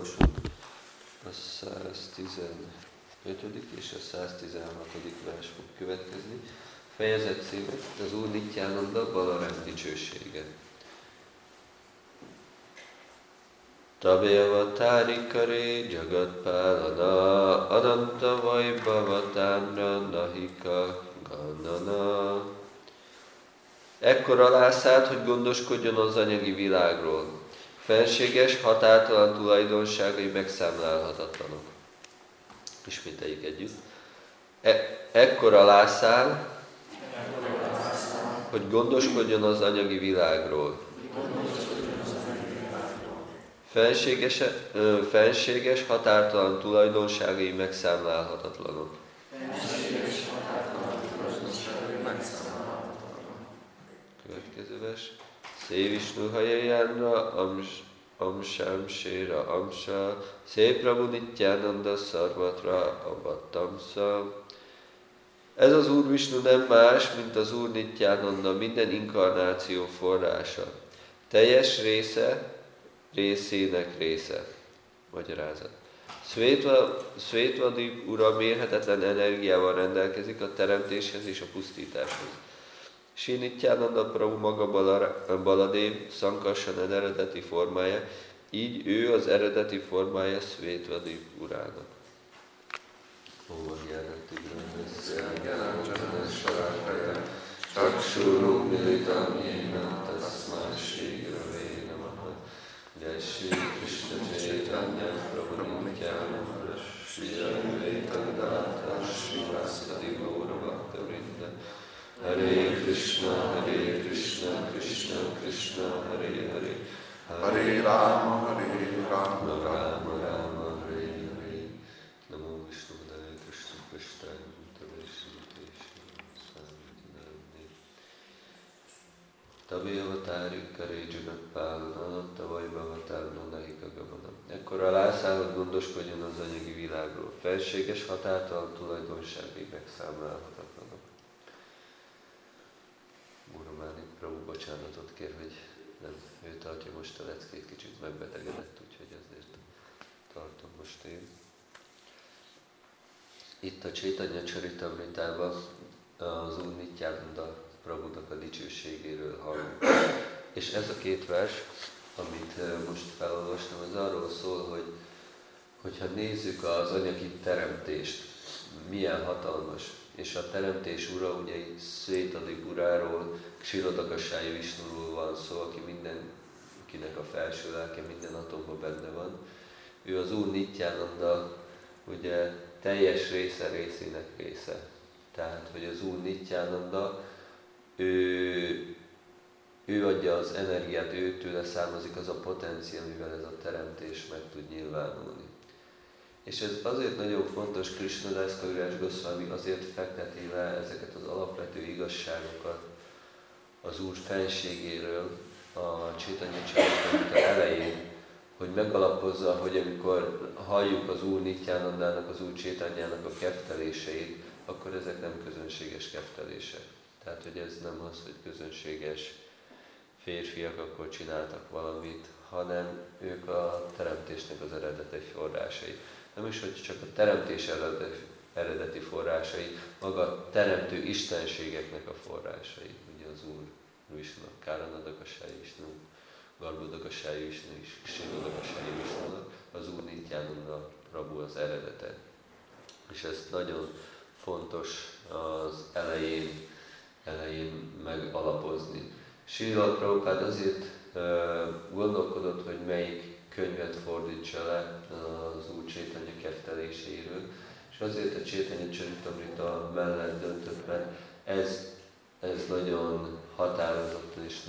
olvasunk a 115. és a 116. vers fog következni. Fejezet címe az Úr Nityananda Balarám dicsősége. Tabéva tárikare jagatpálana ananta vajbavatánra nahika ganana. Ekkor alászállt, hogy gondoskodjon az anyagi világról. Fenséges, határtalan tulajdonságai megszámlálhatatlanok. Ismételjük együtt. Ekkor alászál, hogy gondoskodjon az anyagi világról. Fenséges, határtalan tulajdonságai megszámlálhatatlanok. Következő vers. Szé Vishnu Hajajánra Amsám Séra Amsa Szé Prabhu Nityananda Sarvatra Avattamsa. Ez az Úr Vishnu nem más, mint az Úr Nityananda, minden inkarnáció forrása. Teljes részének része. Magyarázat. Szvétvadip ura mérhetetlen energiával rendelkezik a teremtéshez és a pusztításhoz. Sri Nityananda Prabhu maga Baladev, Sankarsana eredeti formája, így ő az eredeti formája Szvétvadip urának. Chakshurum militam yena tasmai Shri Gurave Namaha. Jai Shri Krishna Chaitanya Prabhu Nityananda Shri Advaita Gadadhara Shri Vasadi Gaura Bhakta-vrinda. Hare Krishna, Krishna Krishna, Hare Hare, Hare Rama, Rama Rama, Hare Hare. Namo Vishnu Padaya Krishna Prasthaya Bhutale Shri Swami. Tabévatári Kare Jagatpálana, Tavajbavatárna Nahika Gavana. Ekkor alászáll, hogy gondoskodjon az anyagi világról. Felséges, határtalan tulajdonságai megszámlálhatatlanok. Gurumáni Prabhu bocsánatot kér, hogy nem ő tartja most a leckét, kicsit megbetegedett, úgyhogy ezért tartom most én. Itt a Chaitanya Charitamritában az Úr Nityananda Prabhunak a dicsőségéről hallunk. És ez a két vers, amit most felolvastam, az arról szól, hogyha nézzük az anyagi teremtést, milyen hatalmas. És a teremtés ura, ugye itt Szvétvadip uráról, Ksirodakasály Visnuról van szó, aki mindenkinek a felső lelke, minden atomban benne van. Ő az Úr Nityananda, ugye teljes részének része. Tehát, hogy az Úr Nityananda, ő adja az energiát, őtőle származik az a potenciál, amivel ez a teremtés meg tud nyilvánulni. És ez azért nagyon fontos, Krishnadas Kaviraj Goswami azért fekteti le ezeket az alapvető igazságokat az Úr fenségéről a Chaitanya Charitamrita elején, hogy megalapozza, hogy amikor halljuk az Úr Nityanandának, az Úr Chaitanyának a kefteléseit, akkor ezek nem közönséges keftelések. Tehát, hogy ez nem az, hogy közönséges férfiak akkor csináltak valamit, hanem ők a teremtésnek az eredeti forrásai. Nem is, hogy csak a teremtés eredeti forrásai, maga a teremtő istenségeknek a forrásai. Ugye az Úr Vishnu, Káranadakasály Vishnu, Garbhodakasály Vishnu és Ksirodakasály Vishnunak, az Úr Nityananda Prabhu az eredete. És ezt nagyon fontos az elején megalapozni. Srila Prabhupád azért gondolkodott, hogy melyik könyvet fordítsa le az Úr Chaitanya kefteléséről, és azért a Chaitanya Charitamrita mellett döntött, mert ez nagyon határozottan és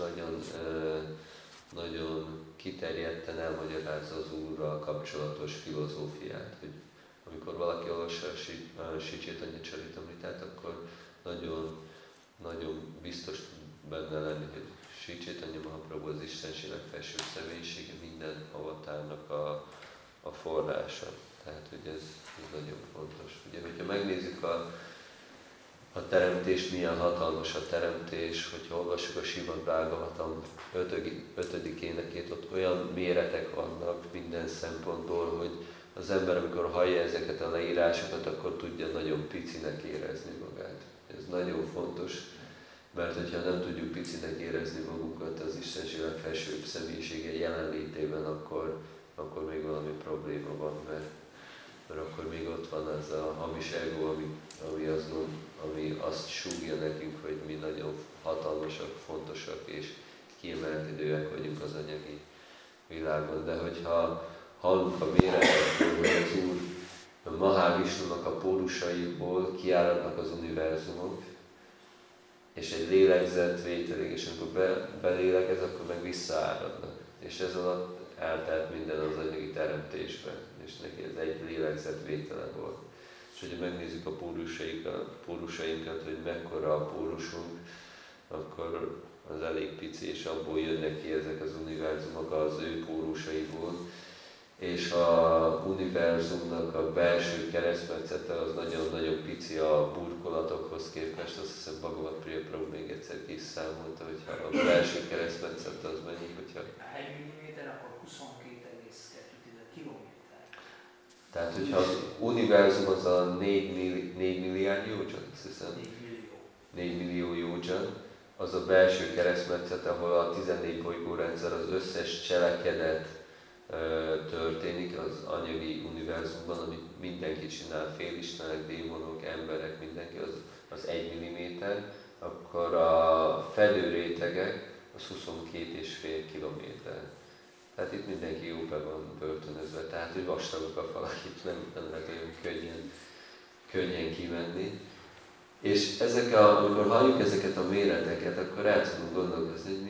nagyon kiterjedten elmagyarázza az Úrral kapcsolatos filozófiát, hogy amikor valaki olvassa a Sri Chaitanya Charitamritát, akkor nagyon biztos tud benne lenni, hogy Sri Chaitanya Mahaprabhu az Istenség legfelsőbb személyisége, minden avatárnak a forrása. Tehát, hogy ez nagyon fontos. Ugye, hogyha megnézzük a teremtés, milyen hatalmas a teremtés, hogy olvassuk a Simad Bhagavatam 5. énekét, ott olyan méretek vannak minden szempontból, hogy az ember, amikor hallja ezeket a leírásokat, akkor tudja nagyon picinek érezni magát. Ez nagyon fontos, mert hogyha nem tudjuk picinek érezni magunkat az Istenség legfelsőbb személyisége jelenlétében, akkor még valami probléma van, mert akkor még ott van ez a hamis ego, ami azt súgja nekünk, hogy mi nagyon hatalmasak, fontosak és kiemelkedőek vagyunk az anyagi világon. De hogyha hallunk a méretekről, hogy az Úr a Mahavishnunak a pórusaiból kiáradnak az univerzumok, és egy lélegzetvételig, és amikor belélegez, akkor meg visszaáradnak. És ez alatt eltelt minden az anyagi teremtésben, és neki ez egy lélegzetvétele volt. És hogyha megnézzük a pórusainkat, hogy mekkora a pórusunk, akkor az elég pici, és abból jönnek ki ezek az univerzumok az ő pórusaiból. És a univerzumnak a belső keresztmetszete az nagyon-nagyon pici a burkolatokhoz képest. Azt hiszem Bhagavad Priya Prabhu még egyszer kiszámolta, hogy a belső keresztmetszete az mennyi, hogyha... 1 mm, akkor 22,2 kilométer. Tehát, hogyha az univerzum az a 4 milliárd jódzsan, azt hiszem. 4 millió jódzsan, az a belső keresztmetszete, ahol a 14 bolygórendszer, az összes cselekedet történik az anyagi univerzumban, amit mindenki csinál, félistenek, démonok, emberek, mindenki, az 1 mm, akkor a fedőrétegek az 22,5 kilométer. Tehát itt mindenki jó be van börtönözve, tehát hogy vastagok a falak, itt nem lehet olyan könnyen kimenni. És amikor halljuk ezeket a méreteket, akkor el tudunk gondolkozni, hogy mi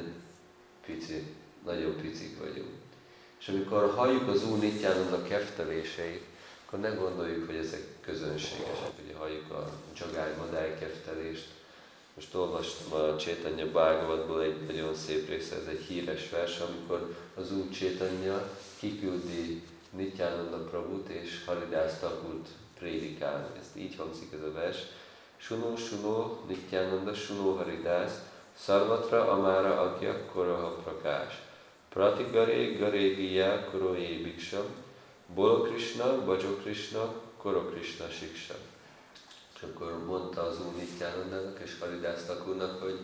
nagyon picik vagyunk. És amikor halljuk az Úr Nityananda kefteléseit, akkor ne gondoljuk, hogy ezek közönségesek. Ugye halljuk a Jagai Madai keftelést. Most olvastam a Chaitanya Bhagavatból egy nagyon szép része, ez egy híres vers, amikor az Úr Chaitanya kiküldi Nityananda Prabhut és Haridász Thakurt prédikálni. Ezt így hangzik ez a vers. Suno, Suno, Nityananda, Suno Haridász, Sarvatra Amara Agya Koraha Prakás. Prati Gare Gare Giya Koro Ye Bhiksha, Bolo Krishna, Bhajo Krishna, Koro Krishna Shiksha. És akkor mondta az Úr Nityanandának és Haridász Thakurnak, hogy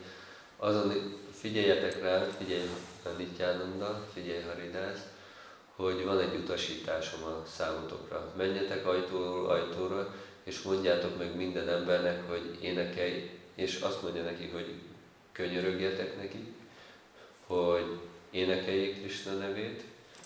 figyeljetek rá, figyelj Nityananda, figyelj Haridász, hogy van egy utasításom a számotokra. Menjetek ajtóról ajtóra, és mondjátok meg minden embernek, hogy énekelj, és azt mondja neki, hogy könyörögjetek neki, hogy énekeljék Krishna nevét,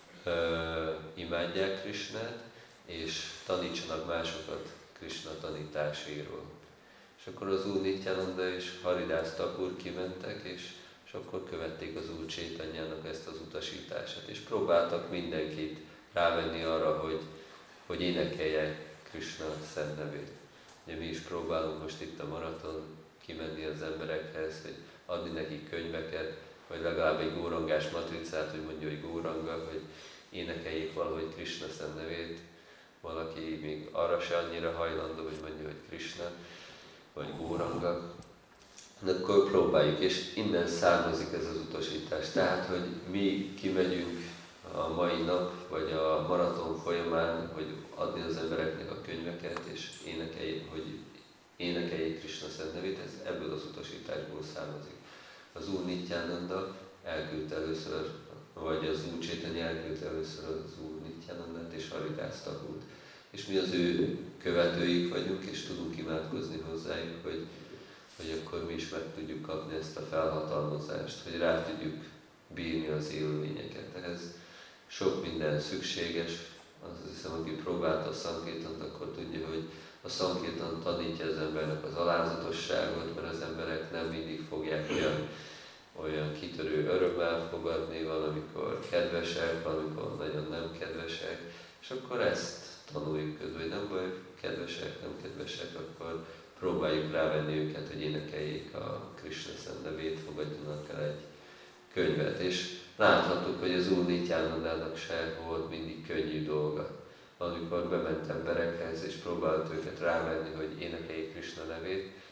imádják Krishnát, és tanítsanak másokat Krishna tanításairól. És akkor az Úr Nityananda és Haridász Thakur kimentek, és akkor követték az Úr Chaitanyának ezt az utasítását, és próbáltak mindenkit rávenni arra, hogy énekelje Krishna szent nevét. Ugye mi is próbálunk most itt a maraton kimenni az emberekhez, hogy adni nekik könyveket, vagy legalább egy górangás matricát, hogy mondja, hogy góranga, hogy énekeljék valahogy Krishna szent nevét. Valaki még arra se annyira hajlandó, hogy mondja, hogy Krishna, vagy góranga. De akkor próbáljuk, és innen származik ez az utasítás. Tehát, hogy mi kimegyünk a mai nap, vagy a maraton folyamán, hogy adni az embereknek a könyveket, és énekeljék Krishna szent nevét, ez ebből az utasításból származik. Az Úr Nityananda elküldte először, vagy az Úr Chaitanya elküldte először az Úr Nityanandát és Haridász Thakurt. És mi az ő követőik vagyunk, és tudunk imádkozni hozzájuk, hogy akkor mi is meg tudjuk kapni ezt a felhatalmazást, hogy rá tudjuk bírni az élőlényeket. Ehhez sok minden szükséges. Azt hiszem, aki próbálta a Sankirtant, akkor tudja, hogy a Sankirtan tanítja az embernek az alázatosságot, mert az emberek nem mindig fogják olyan kitörő örömmel fogadni, valamikor kedvesek, valamikor nagyon nem kedvesek, és akkor ezt tanuljuk közben, hogy nem baj, kedvesek, nem kedvesek, akkor próbáljuk rávenni őket, hogy énekeljék a Krishna szent nevét, fogadjanak el egy könyvet. És láthattuk, hogy az Úr Nityanandának se volt mindig könnyű dolga. Amikor bement emberekhez, és próbált őket rávenni, hogy énekeljék Krishna nevét,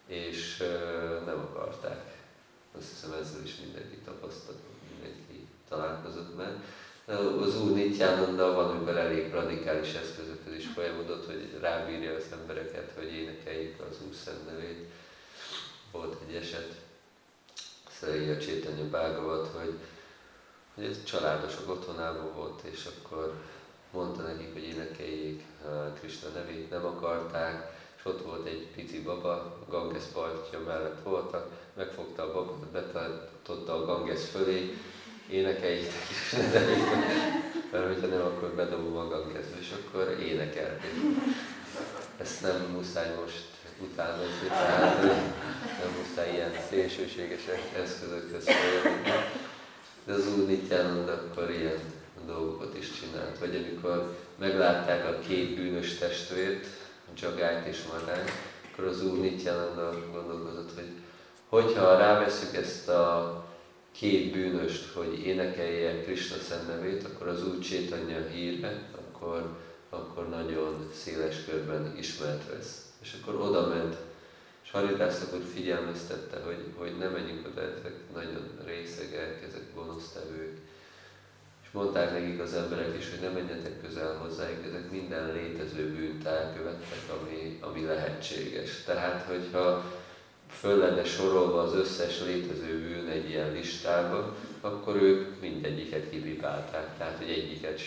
és nem akarták. Azt hiszem ezzel is mindenki tapasztalt, mindenki találkozott már. Az Úr Nityananda van, amikor elég radikális eszközökhez is folyamodott, hogy rábírja az embereket, hogy énekeljék az Úr szent nevét. Volt egy eset, szerint a Chaitanya Bhagavat, hogy ez családosok otthonában volt, és akkor mondta nekik, hogy énekeljék Krishna nevét, nem akarták, és ott volt egy pici baba, Ganges partja mellett voltak, megfogta a babát, betartotta a Ganges fölé, énekeljétek Krishna nevét, mert hogyha nem, akkor bedobom a Gangesbe, és akkor énekelték. Ezt nem muszáj most utánozni, tehát nem muszáj ilyen szélsőséges eszközökhöz folyamodni. De az Úr Nityananda akkor ilyen dolgokat is csinált. Vagy amikor meglátták a két bűnös testvért, Jagályt és Madályt, akkor az Úr Nityananda gondolkozott, hogy hogyha rávesszük ezt a két bűnöst, hogy énekelje Krishna szent nevét, akkor az Úr Chaitanya híre, akkor nagyon széles körben ismert lesz. És akkor oda ment, és Haridász Thakur figyelmeztette, hogy ne menjünk oda, ezek nagyon részegek, ezek gonosztevők. És mondták nekik az emberek is, hogy ne menjetek közel hozzájuk, ezek minden létező bűnt elkövettek, ami lehetséges. Tehát, hogyha föl lenne sorolva az összes létező bűn egy ilyen listába, akkor ők mindegyiket kipipálták, tehát hogy egyiket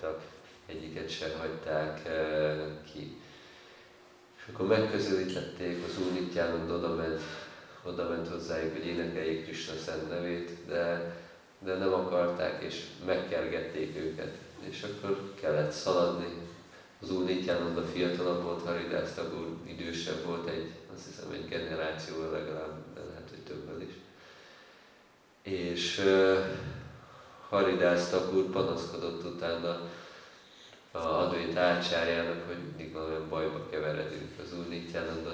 se hagyták ki. És akkor megközelítették, az Úr Nityananda oda ment hozzájuk, hogy énekeljék Krishna szent nevét, de nem akarták, és megkergették őket. És akkor kellett szaladni. Az Úr Nityananda fiatalabb volt, Haridász Thakur idősebb volt, azt hiszem egy generációval legalább, de lehet, hogy többel is. És Haridász Thakur panaszkodott utána a Advaita Ácsárjának, hogy mindig valamilyen bajba keveredünk. Az Úr Nityananda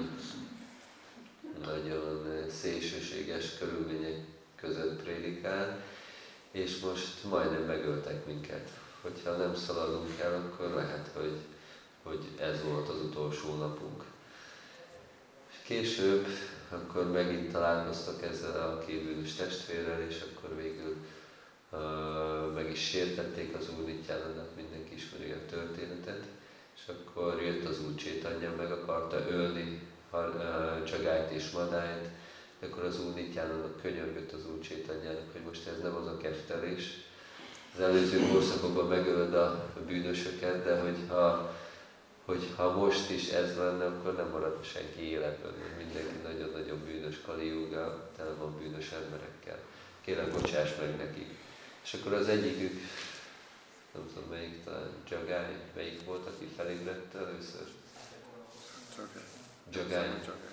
nagyon szélsőséges körülmények között prédikál, és most majdnem megöltek minket. Hogyha nem szaladunk el, akkor lehet, hogy ez volt az utolsó napunk. És később, akkor megint találkoztak ezzel a két bűnös testvérrel, és akkor végül meg is sértették az Úr Nityanandát, mindenki ismeri a történetet, és akkor jött az Úr Chaitanya, meg akarta ölni Jagályt és Madályt, de akkor az Úr Nityananda könyörgött az Úr Chaitanyának, hogy most ez nem az a keftelés. Az előző korszakokban megölöd a bűnösöket, de hogyha most is ez lenne, akkor nem marad senki életben. Mindenki nagyon-nagyon bűnös, Kali Yuga, tele van bűnös emberekkel. Kérem, bocsáss meg nekik. És akkor az egyikük, nem tudom melyik, talán Jagály, melyik volt, aki felébredt először? Jagály.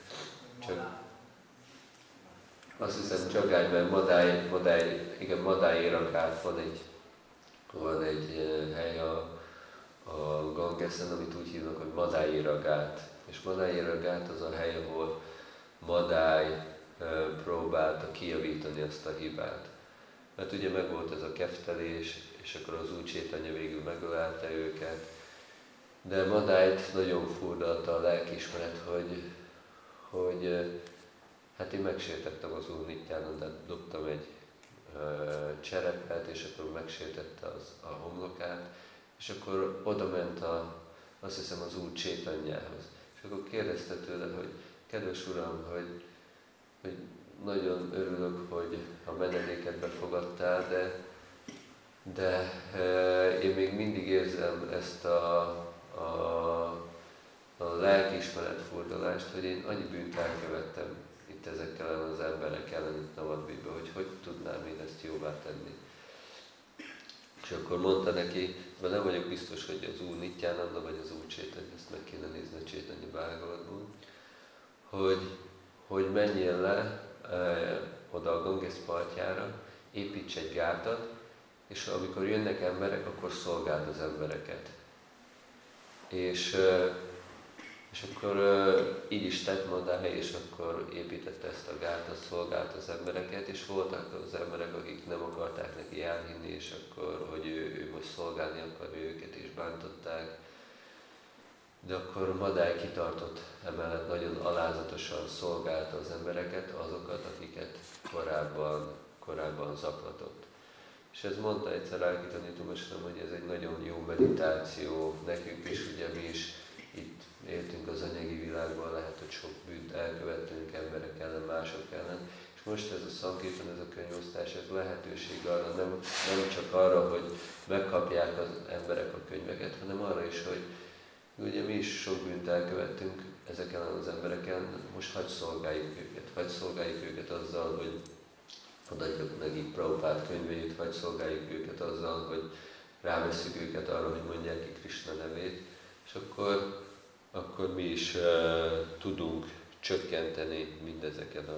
Azt hiszem Jagály, mert Madály Ragát van egy hely a Gangesen, amit úgy hívnak, hogy Madály Ragát. És Madály Ragát az a hely, ahol Madály próbálta kijavítani azt a hibát. Mert ugye megvolt ez a keftelés, és akkor az Úr Chaitanya végül megölelte őket. De Madályt nagyon furdalta a lelkiismeret, hogy hát én megsértettem az Úr Nityanandát, dobtam egy cserepet, és akkor megsértette a homlokát, és akkor oda ment azt hiszem az Úr Chaitanyához. És akkor kérdezte tőle, hogy kedves Uram, hogy nagyon örülök, hogy a menedéket befogadtál, de én még mindig érzem ezt a lelkiismeret furdalást, hogy én annyi bűnt elkövettem itt ezekkel az emberek ellen itt Navadvipban, hogy tudnám én ezt jóvá tenni. És akkor mondta neki, mert nem vagyok biztos, hogy az Úr Nityananda vagy az Úr Chaitanya, ezt meg kéne nézni a Chaitanya Bhagavatban, hogy menjél le oda a Ganges partjára, építs egy gátat, és amikor jönnek emberek, akkor szolgáld az embereket. És akkor így is tett Madály, és akkor építette ezt a gátat, szolgált az embereket, és voltak az emberek, akik nem akarták neki elhinni, és akkor, hogy ő most szolgálni akarja őket, és bántották. De akkor Madály kitartott, emellett nagyon alázatosan szolgálta az embereket, azokat, akiket korábban zaklatott. És ez mondta egyszer lelki tanítómesterom, hogy ez egy nagyon jó meditáció nekünk is, ugye mi is itt éltünk az anyagi világban, lehet, hogy sok bűnt elkövettünk emberek ellen, mások ellen, és most ez a Sankirtan, ez a könyvosztás, ez lehetőség arra, nem csak arra, hogy megkapják az emberek a könyveket, hanem arra is, hogy ugye mi is sok bűnt elkövettünk ezeken az embereken, most hadd szolgáljuk őket azzal, hogy adjuk nekik Prabhupád könyveit, vagy szolgáljuk őket azzal, hogy rávesszük őket arra, hogy mondják ki Krishna nevét, és akkor mi is tudunk csökkenteni mindezeken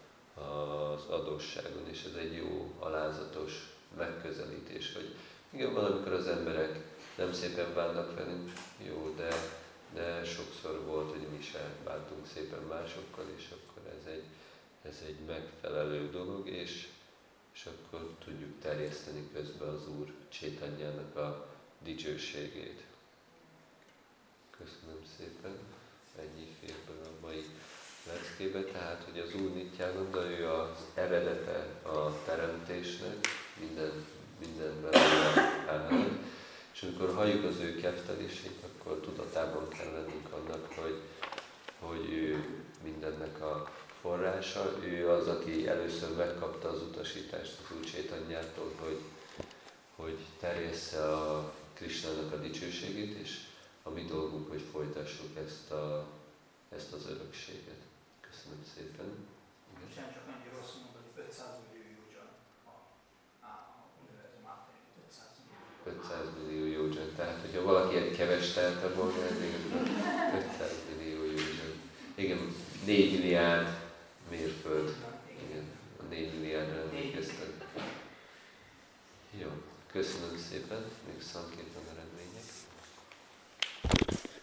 az adósságon, és ez egy jó, alázatos megközelítés, hogy igen, valamikor az emberek nem szépen bánnak velünk, jó, de sokszor volt, hogy mi se bántunk szépen másokkal, és akkor ez egy megfelelő dolog, és akkor tudjuk terjeszteni közben az Úr Csétanyának a dicsőségét. Köszönöm szépen, ennyi fér bele a mai leckébe, tehát, hogy az Úr Nityananda, ő az eredete a teremtésnek, mindenben áll. És amikor halljuk az ő keftelését, akkor tudatában kell lennünk annak, hogy ő mindennek a forrása, ő az, aki először megkapta az utasítást az Úr Csétanyától, hogy terjessze a Krishnának a dicsőségét, és a mi dolgunk, hogy folytassuk ezt az örökséget. Köszönöm szépen. Bocsánat, csak annyi rossz mondani, 500 millió józsan a univerzum átmegy, 500 millió. 500 millió józsan. Tehát, hogyha valaki egy keves telte volna, ezért 500 millió józsan. Igen, 4 milliárd mérföld. Igen, a 4 milliárdra emlékeztek. Jó, köszönöm szépen, még Sankirtan eredménye.